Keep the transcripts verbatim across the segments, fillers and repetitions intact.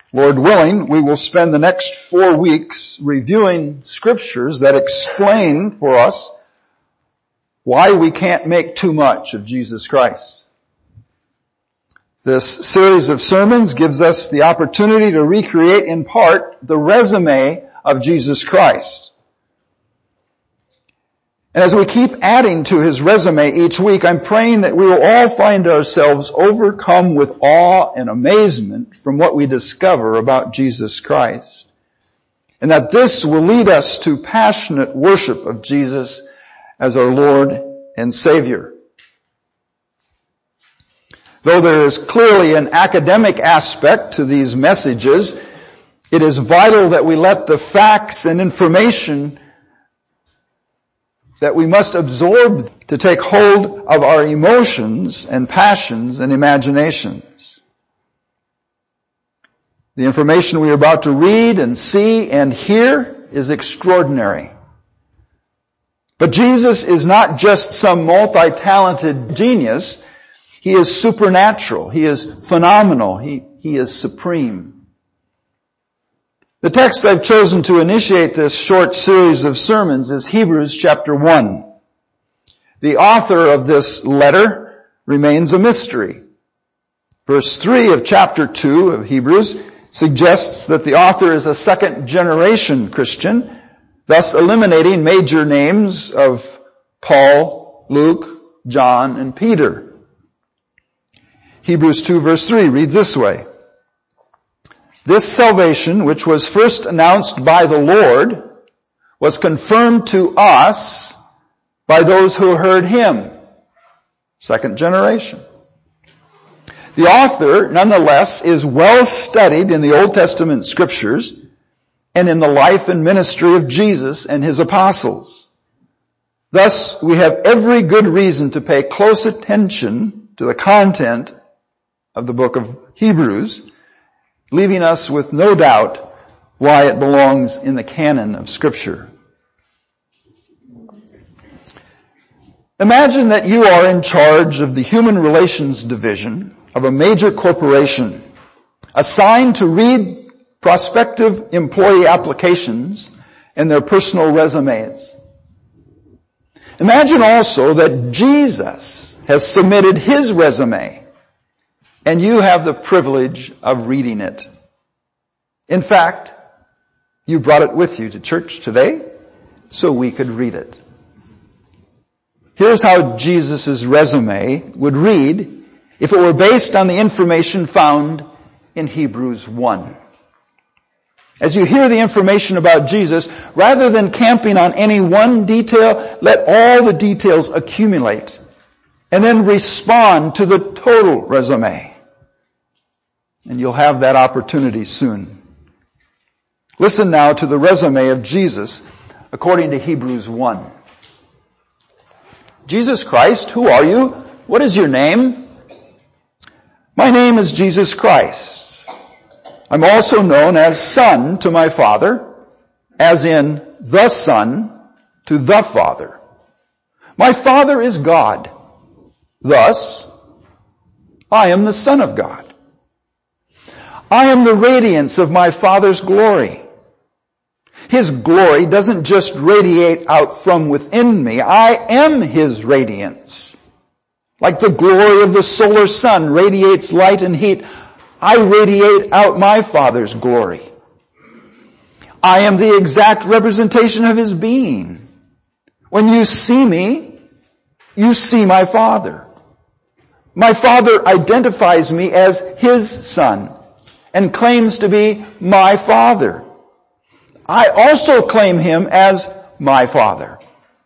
Lord willing, we will spend the next four weeks reviewing scriptures that explain for us why we can't make too much of Jesus Christ. This series of sermons gives us the opportunity to recreate in part the resume of Jesus Christ. And as we keep adding to his resume each week, I'm praying that we will all find ourselves overcome with awe and amazement from what we discover about Jesus Christ. And that this will lead us to passionate worship of Jesus as our Lord and Savior. Though there is clearly an academic aspect to these messages, it is vital that we let the facts and information that we must absorb to take hold of our emotions and passions and imaginations. The information we are about to read and see and hear is extraordinary. But Jesus is not just some multi-talented genius. He is supernatural. He is phenomenal. He, he is supreme. The text I've chosen to initiate this short series of sermons is Hebrews chapter one. The author of this letter remains a mystery. Verse three of chapter two of Hebrews suggests that the author is a second generation Christian, thus eliminating major names of Paul, Luke, John, and Peter. Hebrews two verse three reads this way: "This salvation, which was first announced by the Lord, was confirmed to us by those who heard him." Second generation. The author, nonetheless, is well studied in the Old Testament scriptures and in the life and ministry of Jesus and his apostles. Thus, we have every good reason to pay close attention to the content of the book of Hebrews, leaving us with no doubt why it belongs in the canon of Scripture. Imagine that you are in charge of the human relations division of a major corporation, assigned to read prospective employee applications and their personal resumes. Imagine also that Jesus has submitted his resume, and you have the privilege of reading it. In fact, you brought it with you to church today so we could read it. Here's how Jesus' resume would read if it were based on the information found in Hebrews one. As you hear the information about Jesus, rather than camping on any one detail, let all the details accumulate and then respond to the total resume. And you'll have that opportunity soon. Listen now to the resume of Jesus according to Hebrews one. Jesus Christ, who are you? What is your name? My name is Jesus Christ. I'm also known as Son to my Father, as in the Son to the Father. My Father is God. Thus, I am the Son of God. I am the radiance of my Father's glory. His glory doesn't just radiate out from within me. I am his radiance. Like the glory of the solar sun radiates light and heat, I radiate out my Father's glory. I am the exact representation of his being. When you see me, you see my Father. My Father identifies me as his Son and claims to be my Father. I also claim him as my Father.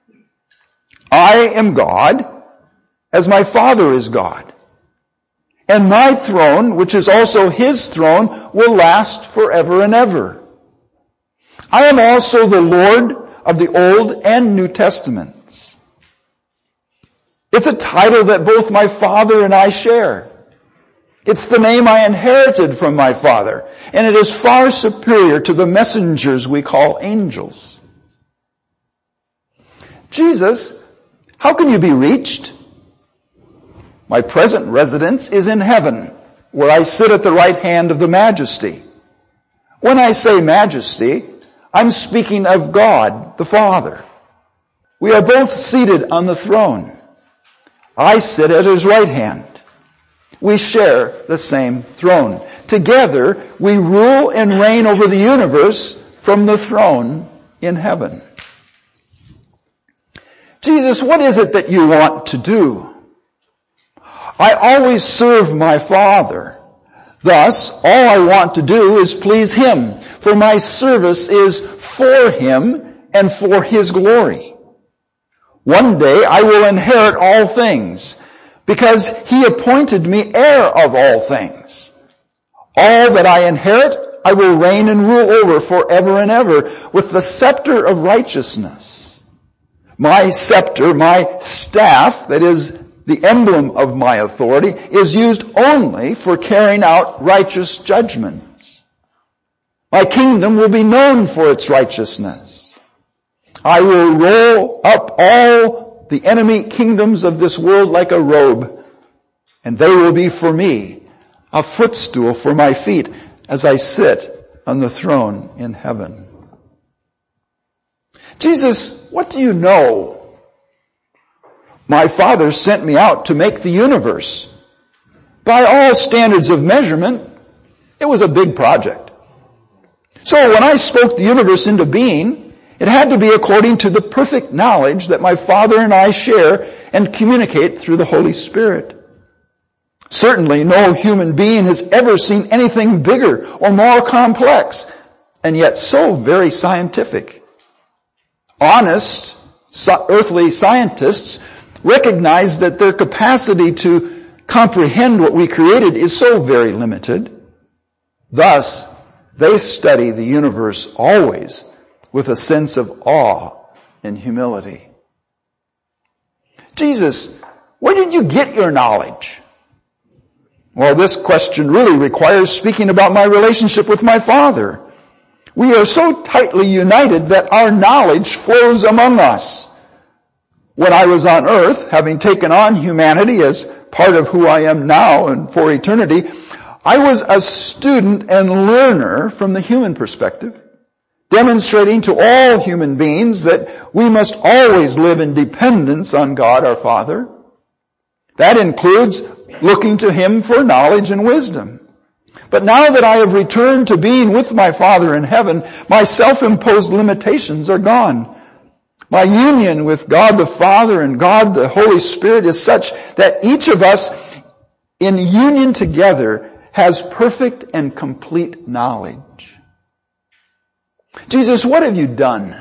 I am God, as my Father is God. And my throne, which is also his throne, will last forever and ever. I am also the Lord of the Old and New Testaments. It's a title that both my Father and I share. It's the name I inherited from my Father, and it is far superior to the messengers we call angels. Jesus, how can you be reached? My present residence is in heaven, where I sit at the right hand of the Majesty. When I say majesty, I'm speaking of God, the Father. We are both seated on the throne. I sit at his right hand. We share the same throne. Together, we rule and reign over the universe from the throne in heaven. Jesus, what is it that you want to do? I always serve my Father. Thus, all I want to do is please him, for my service is for him and for his glory. One day I will inherit all things, because he appointed me heir of all things. All that I inherit, I will reign and rule over forever and ever with the scepter of righteousness. My scepter, my staff, that is the emblem of my authority, is used only for carrying out righteous judgments. My kingdom will be known for its righteousness. I will roll up all the enemy kingdoms of this world like a robe, and they will be for me a footstool for my feet as I sit on the throne in heaven. Jesus, what do you know? My Father sent me out to make the universe. By all standards of measurement, it was a big project. So when I spoke the universe into being, it had to be according to the perfect knowledge that my Father and I share and communicate through the Holy Spirit. Certainly no human being has ever seen anything bigger or more complex, and yet so very scientific. Honest, earthly scientists recognize that their capacity to comprehend what we created is so very limited. Thus, they study the universe always with a sense of awe and humility. Jesus, where did you get your knowledge? Well, this question really requires speaking about my relationship with my Father. We are so tightly united that our knowledge flows among us. When I was on earth, having taken on humanity as part of who I am now and for eternity, I was a student and learner from the human perspective, demonstrating to all human beings that we must always live in dependence on God our Father. That includes looking to him for knowledge and wisdom. But now that I have returned to being with my Father in heaven, my self-imposed limitations are gone. My union with God the Father and God the Holy Spirit is such that each of us in union together has perfect and complete knowledge. Jesus, what have you done?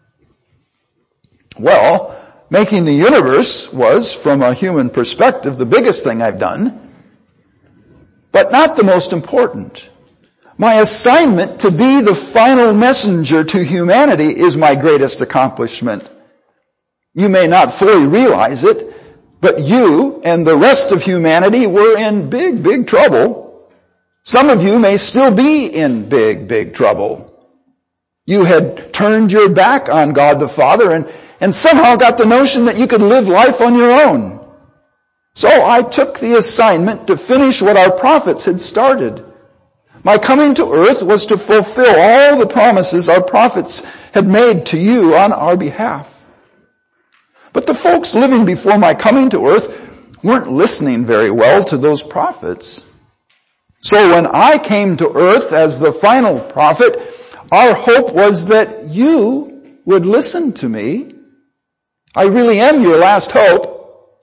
Well, making the universe was, from a human perspective, the biggest thing I've done, but not the most important. My assignment to be the final messenger to humanity is my greatest accomplishment. You may not fully realize it, but you and the rest of humanity were in big, big trouble. Some of you may still be in big, big trouble. You had turned your back on God the Father and, and somehow got the notion that you could live life on your own. So I took the assignment to finish what our prophets had started. My coming to earth was to fulfill all the promises our prophets had made to you on our behalf. But the folks living before my coming to earth weren't listening very well to those prophets. So when I came to earth as the final prophet, our hope was that you would listen to me. I really am your last hope.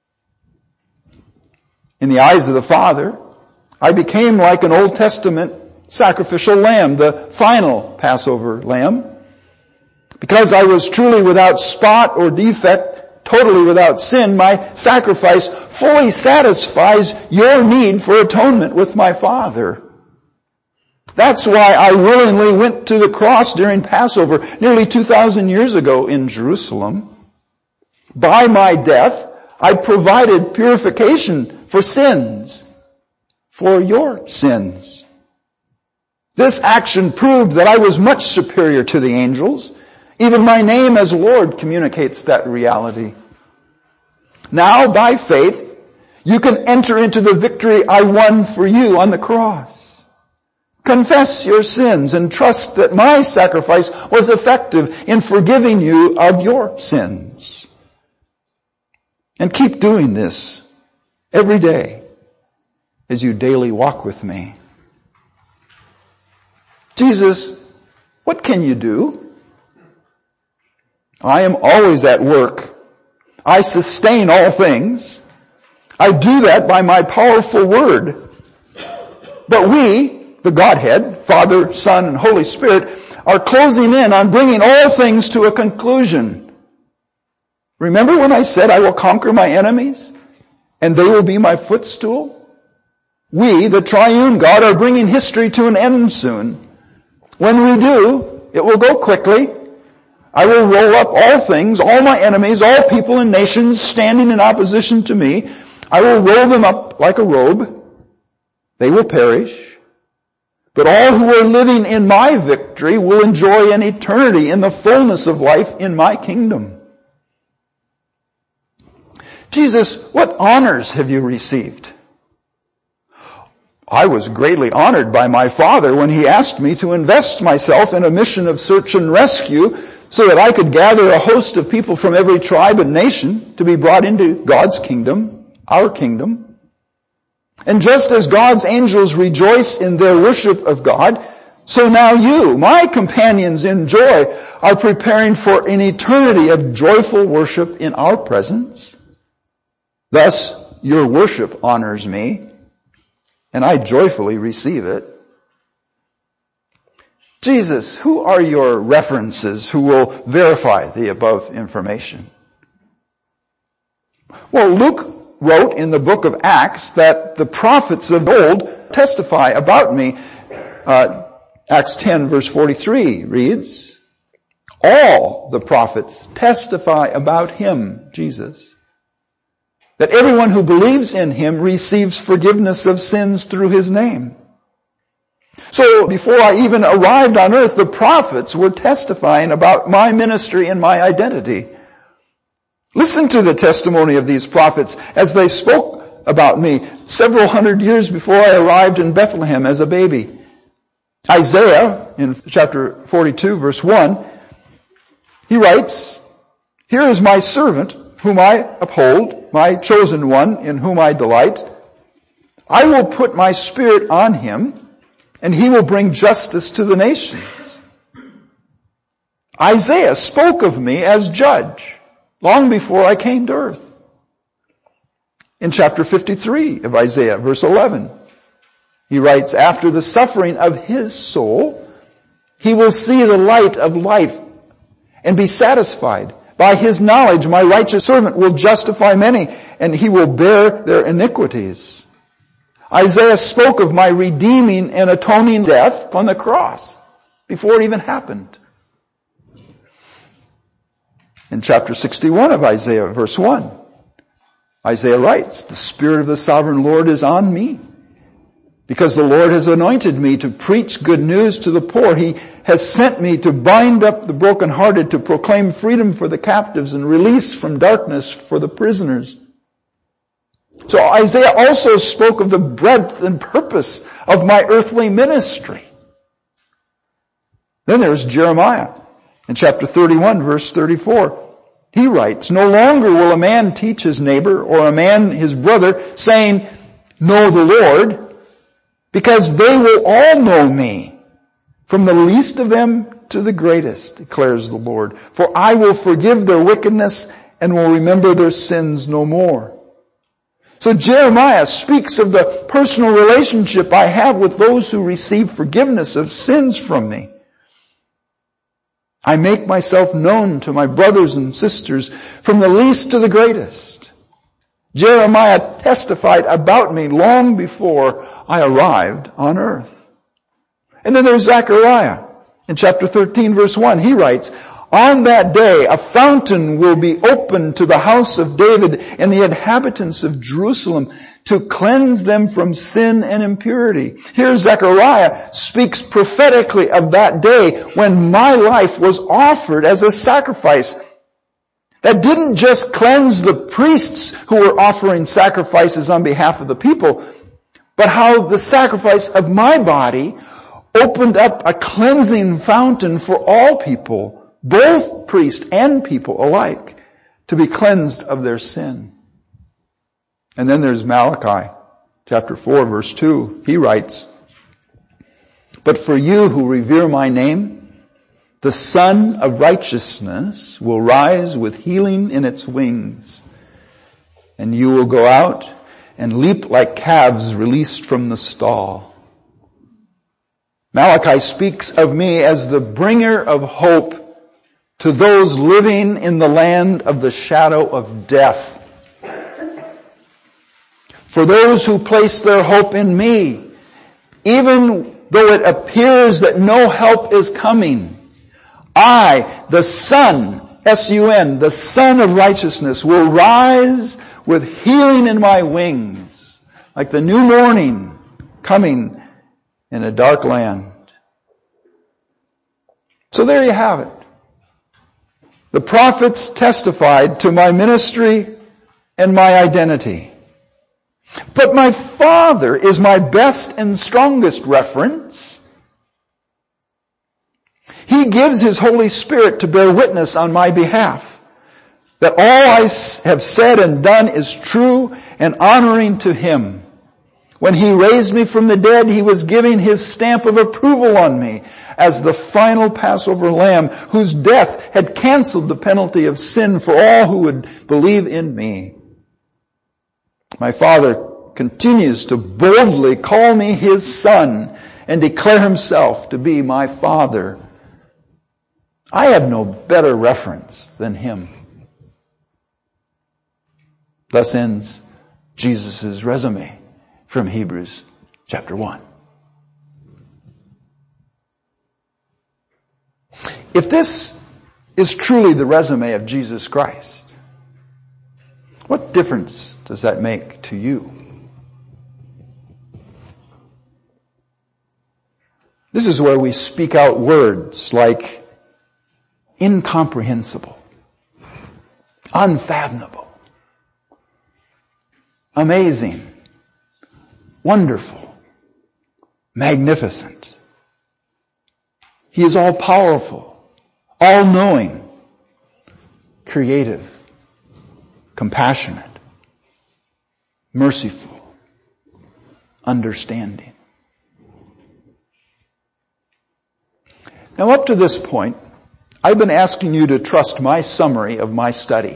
In the eyes of the Father, I became like an Old Testament sacrificial lamb, the final Passover lamb. Because I was truly without spot or defect, totally without sin, my sacrifice fully satisfies your need for atonement with my Father. That's why I willingly went to the cross during Passover nearly two thousand years ago in Jerusalem. By my death, I provided purification for sins. For your sins. This action proved that I was much superior to the angels. Even my name as Lord communicates that reality. Now, by faith, you can enter into the victory I won for you on the cross. Confess your sins and trust that my sacrifice was effective in forgiving you of your sins. And keep doing this every day as you daily walk with me. Jesus, what can you do? I am always at work. I sustain all things. I do that by my powerful word. But we, the Godhead, Father, Son, and Holy Spirit, are closing in on bringing all things to a conclusion. Remember when I said I will conquer my enemies and they will be my footstool? We, the triune God, are bringing history to an end soon. When we do, it will go quickly. I will roll up all things, all my enemies, all people and nations standing in opposition to me. I will roll them up like a robe. They will perish. But all who are living in my victory will enjoy an eternity in the fullness of life in my kingdom. Jesus, what honors have you received? I was greatly honored by my Father when He asked me to invest myself in a mission of search and rescue so that I could gather a host of people from every tribe and nation to be brought into God's kingdom, our kingdom. And just as God's angels rejoice in their worship of God, so now you, my companions in joy, are preparing for an eternity of joyful worship in our presence. Thus, your worship honors me, and I joyfully receive it. Jesus, who are your references who will verify the above information? Well, Luke wrote in the book of Acts that the prophets of old testify about me. Uh, Acts ten verse forty-three reads, all the prophets testify about Him, Jesus, that everyone who believes in Him receives forgiveness of sins through His name. So before I even arrived on earth, the prophets were testifying about my ministry and my identity. Listen to the testimony of these prophets as they spoke about me several hundred years before I arrived in Bethlehem as a baby. Isaiah, in chapter forty-two, verse one, he writes, here is my servant, whom I uphold, my chosen one, in whom I delight. I will put my spirit on him, and he will bring justice to the nations. Isaiah spoke of me as judge long before I came to earth. In chapter fifty-three of Isaiah, verse eleven, he writes, after the suffering of his soul, he will see the light of life and be satisfied. By his knowledge, my righteous servant will justify many, and he will bear their iniquities. Isaiah spoke of my redeeming and atoning death on the cross before it even happened. In chapter sixty-one of Isaiah, verse one, Isaiah writes, the Spirit of the Sovereign Lord is on me, because the Lord has anointed me to preach good news to the poor. He has sent me to bind up the brokenhearted, to proclaim freedom for the captives and release from darkness for the prisoners. So Isaiah also spoke of the breadth and purpose of my earthly ministry. Then there's Jeremiah in chapter thirty-one, verse thirty-four. He writes, no longer will a man teach his neighbor or a man his brother, saying, know the Lord, because they will all know me, from the least of them to the greatest, declares the Lord. For I will forgive their wickedness and will remember their sins no more. So Jeremiah speaks of the personal relationship I have with those who receive forgiveness of sins from me. I make myself known to my brothers and sisters, from the least to the greatest. Jeremiah testified about me long before I arrived on earth. And then there's Zechariah in chapter thirteen, verse one. He writes, on that day a fountain will be opened to the house of David and the inhabitants of Jerusalem, to cleanse them from sin and impurity. Here Zechariah speaks prophetically of that day when my life was offered as a sacrifice that didn't just cleanse the priests who were offering sacrifices on behalf of the people, but how the sacrifice of my body opened up a cleansing fountain for all people, both priest and people alike, to be cleansed of their sin. And then there's Malachi, chapter four, verse two. He writes, "But for you who revere my name, the Sun of Righteousness will rise with healing in its wings, and you will go out and leap like calves released from the stall." Malachi speaks of me as the bringer of hope to those living in the land of the shadow of death. For those who place their hope in me, even though it appears that no help is coming, I, the Sun, S U N, the Sun of Righteousness, will rise with healing in my wings, like the new morning coming in a dark land. So there you have it. The prophets testified to my ministry and my identity. But my Father is my best and strongest reference. He gives His Holy Spirit to bear witness on my behalf that all I have said and done is true and honoring to Him. When He raised me from the dead, He was giving His stamp of approval on me as the final Passover lamb whose death had canceled the penalty of sin for all who would believe in me. My Father continues to boldly call me His Son and declare Himself to be my Father. I have no better reference than Him. Thus ends Jesus' resume from Hebrews chapter one. If this is truly the resume of Jesus Christ, what difference does that make to you? This is where we speak out words like incomprehensible, unfathomable, amazing, wonderful, magnificent. He is all-powerful, all-knowing, creative, compassionate, merciful, understanding. Now, up to this point, I've been asking you to trust my summary of my study.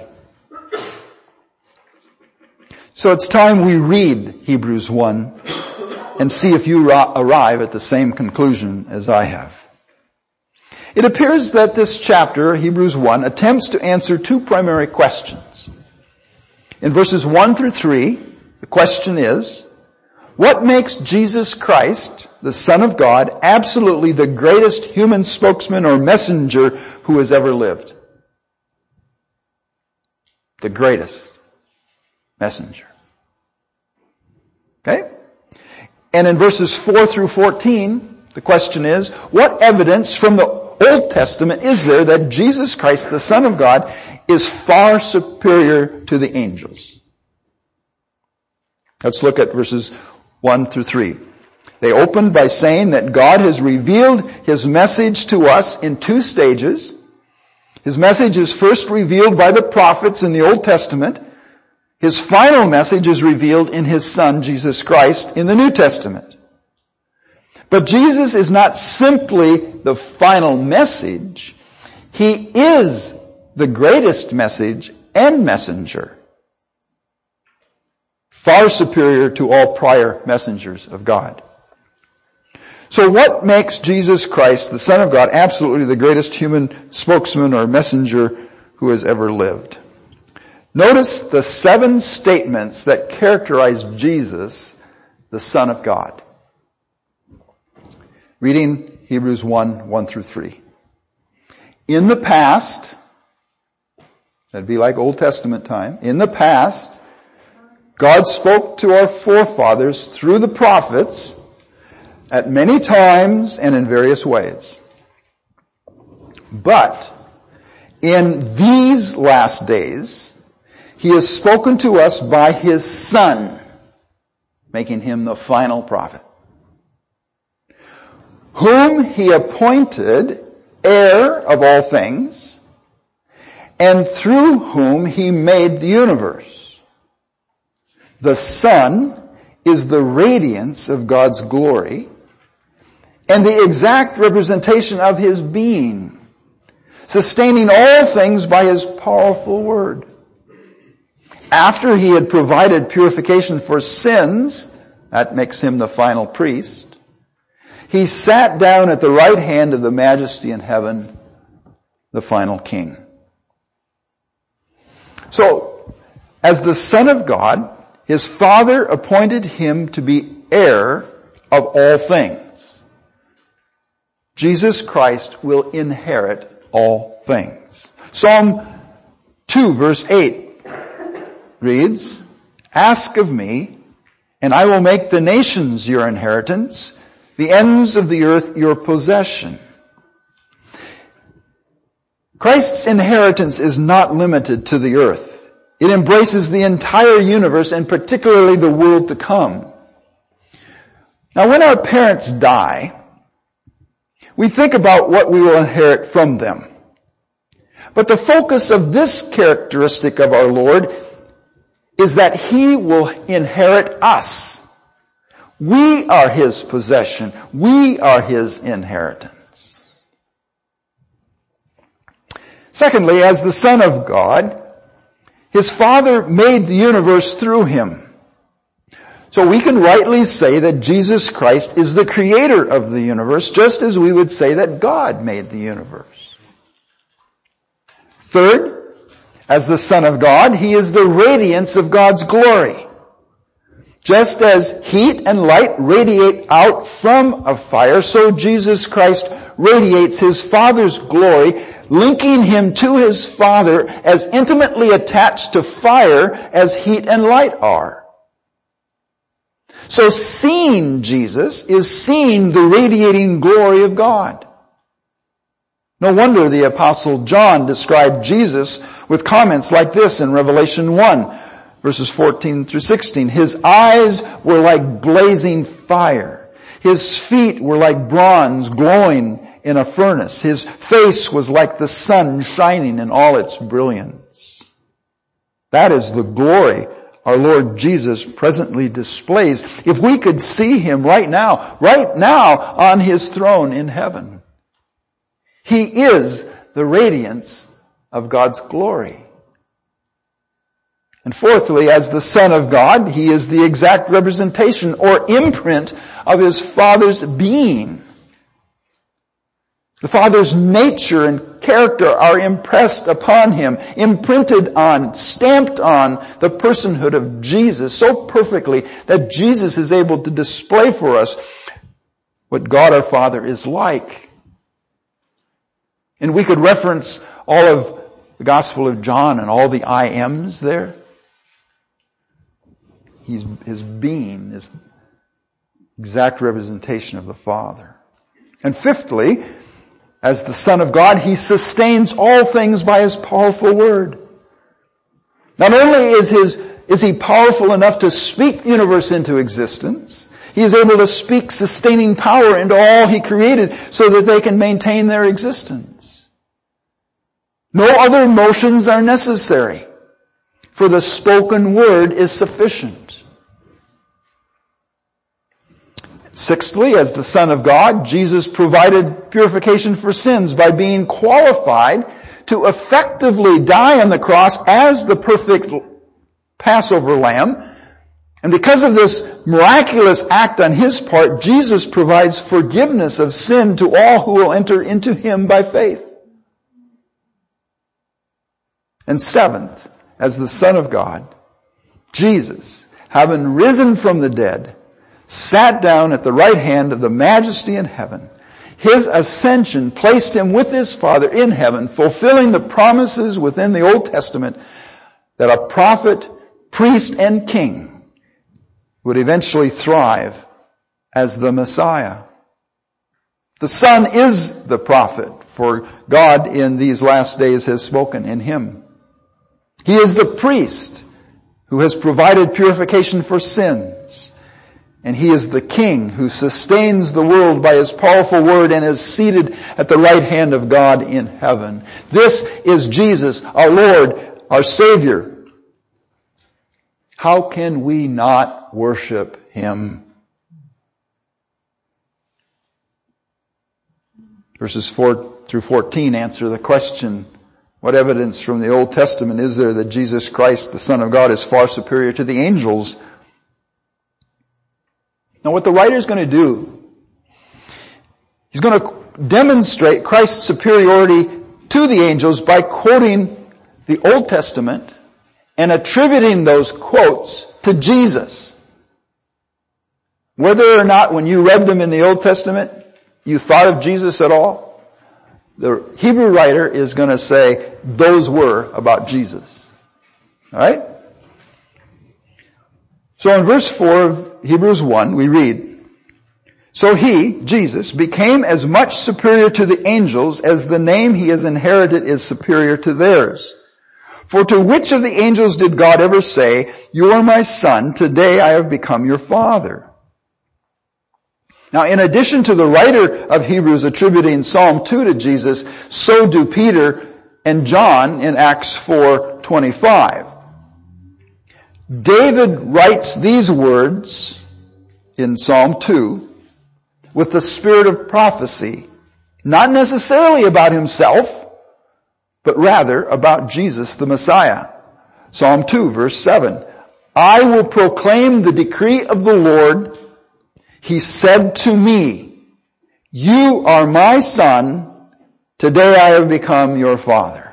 So it's time we read Hebrews one and see if you arrive at the same conclusion as I have. It appears that this chapter, Hebrews one, attempts to answer two primary questions. In verses one through three, the question is, what makes Jesus Christ, the Son of God, absolutely the greatest human spokesman or messenger who has ever lived? The greatest messenger. Okay? And in verses four through fourteen, the question is, what evidence from the Old Testament is there that Jesus Christ, the Son of God, is far superior to the angels? Let's look at verses one through three. They opened by saying that God has revealed His message to us in two stages. His message is first revealed by the prophets in the Old Testament. His final message is revealed in His Son, Jesus Christ, in the New Testament. But Jesus is not simply the final message. He is the greatest message and messenger, far superior to all prior messengers of God. So what makes Jesus Christ, the Son of God, absolutely the greatest human spokesman or messenger who has ever lived? Notice the seven statements that characterize Jesus, the Son of God. Reading Hebrews one, one through three. In the past, that'd be like Old Testament time, in the past, God spoke to our forefathers through the prophets at many times and in various ways. But in these last days, He has spoken to us by His Son, making Him the final prophet. whom he appointed heir of all things, and through whom he made the universe. The Son is the radiance of God's glory and the exact representation of his being, sustaining all things by his powerful word. After he had provided purification for sins, that makes him the final priest, he sat down at the right hand of the Majesty in heaven, the final king. So, as the Son of God, his Father appointed him to be heir of all things. Jesus Christ will inherit all things. Psalm two verse eight reads, "Ask of me, and I will make the nations your inheritance, the ends of the earth your possession." Christ's inheritance is not limited to the earth. It embraces the entire universe and particularly the world to come. Now, when our parents die, we think about what we will inherit from them. But the focus of this characteristic of our Lord is that he will inherit us. We are his possession. We are his inheritance. Secondly, as the Son of God, his Father made the universe through him. So we can rightly say that Jesus Christ is the creator of the universe, just as we would say that God made the universe. Third, as the Son of God, he is the radiance of God's glory. Just as heat and light radiate out from a fire, so Jesus Christ radiates his Father's glory, linking him to his Father as intimately attached to fire as heat and light are. So seeing Jesus is seeing the radiating glory of God. No wonder the Apostle John described Jesus with comments like this in Revelation one, verses fourteen through sixteen. His eyes were like blazing fire. His feet were like bronze glowing in a furnace. His face was like the sun shining in all its brilliance. That is the glory our Lord Jesus presently displays. If we could see him right now, right now on his throne in heaven. He is the radiance of God's glory. And fourthly, as the Son of God, he is the exact representation or imprint of his Father's being. The Father's nature and character are impressed upon him, imprinted on, stamped on the personhood of Jesus so perfectly that Jesus is able to display for us what God our Father is like. And we could reference all of the Gospel of John and all the I ams there. He's, his being is exact representation of the Father. And fifthly, as the Son of God, he sustains all things by his powerful word. Not only is his, is he powerful enough to speak the universe into existence, he is able to speak sustaining power into all he created so that they can maintain their existence. No other motions are necessary, for the spoken word is sufficient. Sixthly, as the Son of God, Jesus provided purification for sins by being qualified to effectively die on the cross as the perfect Passover lamb. And because of this miraculous act on his part, Jesus provides forgiveness of sin to all who will enter into him by faith. And seventh, as the Son of God, Jesus, having risen from the dead, sat down at the right hand of the Majesty in heaven. His ascension placed him with his Father in heaven, fulfilling the promises within the Old Testament that a prophet, priest, and king would eventually thrive as the Messiah. The Son is the prophet, for God in these last days has spoken in him. He is the priest who has provided purification for sins. And He is the King who sustains the world by His powerful word and is seated at the right hand of God in heaven. This is Jesus, our Lord, our Savior. How can we not worship Him? Verses four through fourteen answer the question, what evidence from the Old Testament is there that Jesus Christ, the Son of God, is far superior to the angels? Now what the writer is going to do, he's going to demonstrate Christ's superiority to the angels by quoting the Old Testament and attributing those quotes to Jesus. Whether or not when you read them in the Old Testament, you thought of Jesus at all, the Hebrew writer is going to say those were about Jesus. Alright? So in verse four of Hebrews one, we read, so He, Jesus, became as much superior to the angels as the name He has inherited is superior to theirs. For to which of the angels did God ever say, you are my son, today I have become your father? Now, in addition to the writer of Hebrews attributing Psalm two to Jesus, so do Peter and John in Acts four twenty-five. David writes these words in Psalm two with the spirit of prophecy, not necessarily about himself, but rather about Jesus the Messiah. Psalm two verse seven. I will proclaim the decree of the Lord. He said to me, you are my son. Today I have become your father.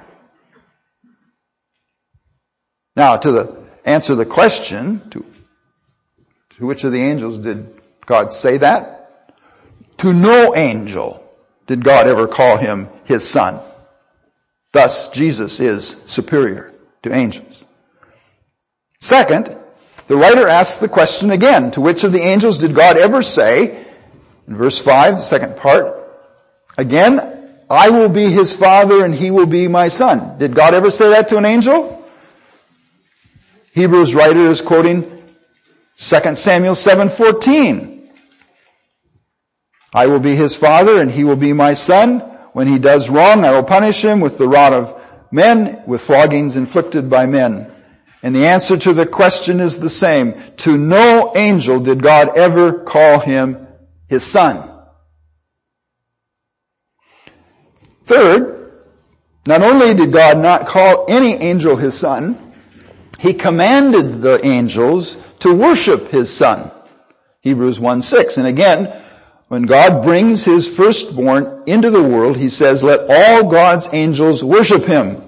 Now to the answer the question, to, to which of the angels did God say that? To no angel did God ever call him His son. Thus, Jesus is superior to angels. Second, the writer asks the question again, to which of the angels did God ever say, in verse five, the second part, again, I will be His father and He will be my son. Did God ever say that to an angel? Hebrews writer is quoting Second Samuel seven fourteen. I will be His father and He will be my son. When he does wrong, I will punish him with the rod of men, with floggings inflicted by men. And the answer to the question is the same. To no angel did God ever call him His son. Third, not only did God not call any angel His son, He commanded the angels to worship His son. Hebrews one six. And again, when God brings His firstborn into the world, He says, let all God's angels worship Him.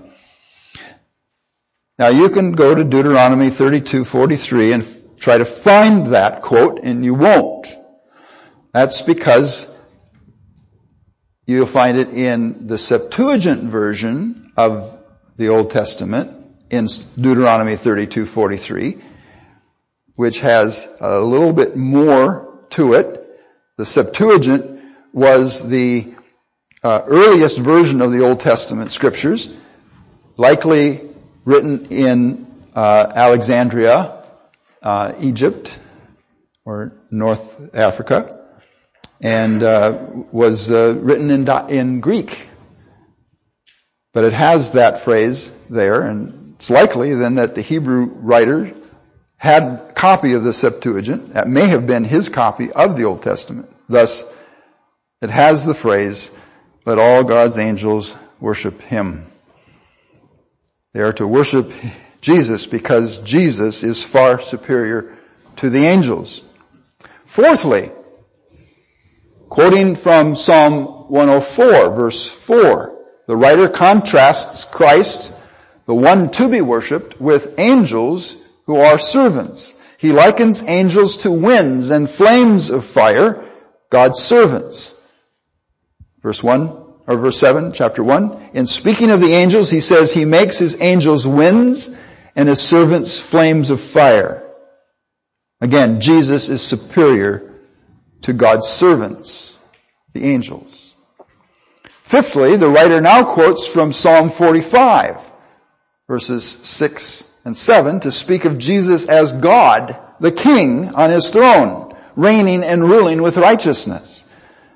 Now you can go to Deuteronomy thirty-two forty-three and try to find that quote, and you won't. That's because you'll find it in the Septuagint version of the Old Testament, in Deuteronomy thirty-two forty-three, which has a little bit more to it. The Septuagint was the uh, earliest version of the Old Testament scriptures, likely written in uh, Alexandria, uh, Egypt, or North Africa, and uh, was uh, written in, in Greek. But it has that phrase there, and it's likely then that the Hebrew writer had a copy of the Septuagint. That may have been his copy of the Old Testament. Thus, it has the phrase, let all God's angels worship Him. They are to worship Jesus because Jesus is far superior to the angels. Fourthly, quoting from Psalm one oh four, verse four, the writer contrasts Christ, the one to be worshipped, with angels who are servants. He likens angels to winds and flames of fire, God's servants. Verse one, or verse seven, chapter one. In speaking of the angels, he says He makes His angels winds and His servants flames of fire. Again, Jesus is superior to God's servants, the angels. Fifthly, the writer now quotes from Psalm forty-five, verses six and seven, to speak of Jesus as God, the King on His throne, reigning and ruling with righteousness.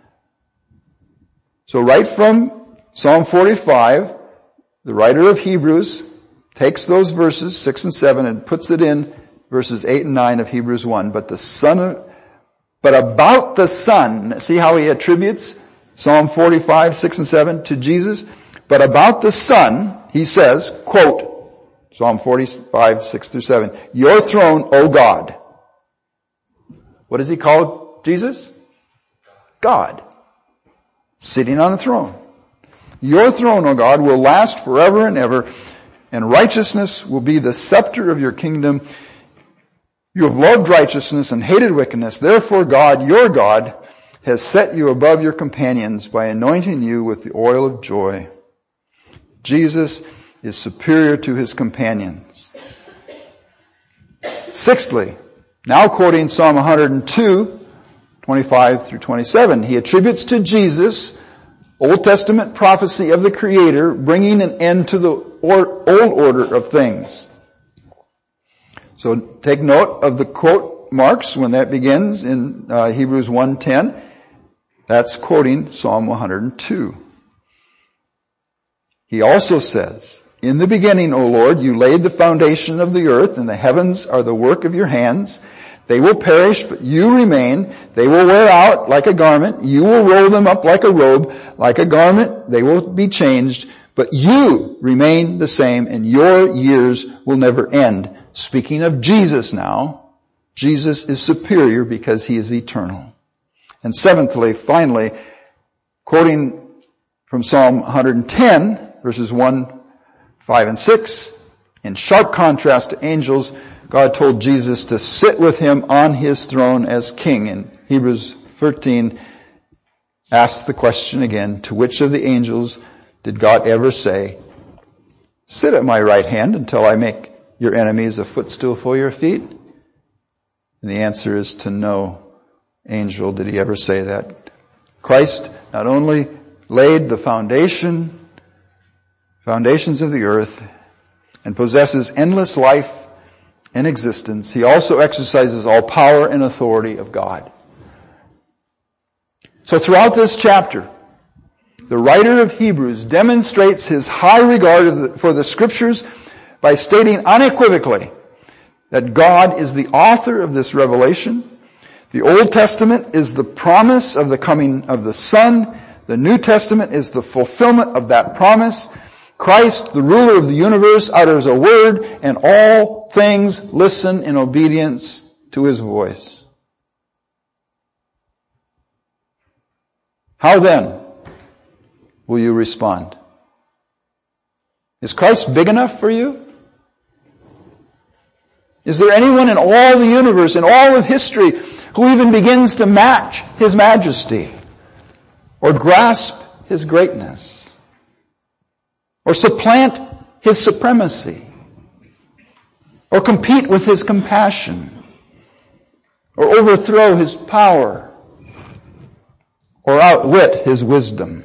So right from Psalm forty-five, the writer of Hebrews takes those verses, six and seven, and puts it in verses eight and nine of Hebrews one. But the Son of, but about the Son, see how he attributes Psalm forty-five, six and seven to Jesus? But about the Son, he says, quote, Psalm forty-five, six through seven, your throne, O God. What does he call Jesus? God. Sitting on the throne. Your throne, O God, will last forever and ever, and righteousness will be the scepter of your kingdom. You have loved righteousness and hated wickedness. Therefore, God, your God, has set you above your companions by anointing you with the oil of joy. Jesus is superior to his companions. Sixthly, now quoting Psalm one hundred two, twenty-five through twenty-seven, he attributes to Jesus Old Testament prophecy of the Creator bringing an end to the old order of things. So take note of the quote marks when that begins in uh, Hebrews one ten. That's quoting Psalm one hundred two. He also says, in the beginning, O Lord, you laid the foundation of the earth, and the heavens are the work of your hands. They will perish, but you remain. They will wear out like a garment. You will roll them up like a robe. Like a garment, they will be changed. But you remain the same, and your years will never end. Speaking of Jesus now, Jesus is superior because he is eternal. And seventhly, finally, quoting from Psalm one hundred ten, verses one, five, and six, in sharp contrast to angels, God told Jesus to sit with him on his throne as king. In Hebrews thirteen, asks the question again, to which of the angels did God ever say, sit at my right hand until I make your enemies a footstool for your feet? And the answer is to no angel did he ever say that. Christ not only laid the foundation, foundations of the earth and possesses endless life and existence, he also exercises all power and authority of God. So throughout this chapter, the writer of Hebrews demonstrates his high regard for the Scriptures by stating unequivocally that God is the author of this revelation. The Old Testament is the promise of the coming of the Son. The New Testament is the fulfillment of that promise. Christ, the ruler of the universe, utters a word, and all things listen in obedience to his voice. How then will you respond? Is Christ big enough for you? Is there anyone in all the universe, in all of history, who even begins to match his majesty or grasp his greatness or supplant his supremacy or compete with his compassion or overthrow his power or outwit his wisdom?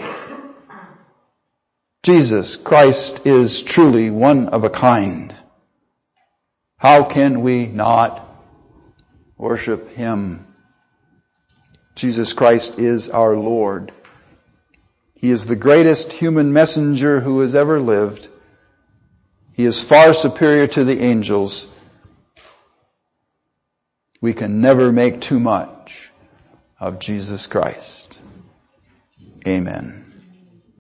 Jesus Christ is truly one of a kind. How can we not worship him? Jesus Christ is our Lord. He is the greatest human messenger who has ever lived. He is far superior to the angels. We can never make too much of Jesus Christ. Amen.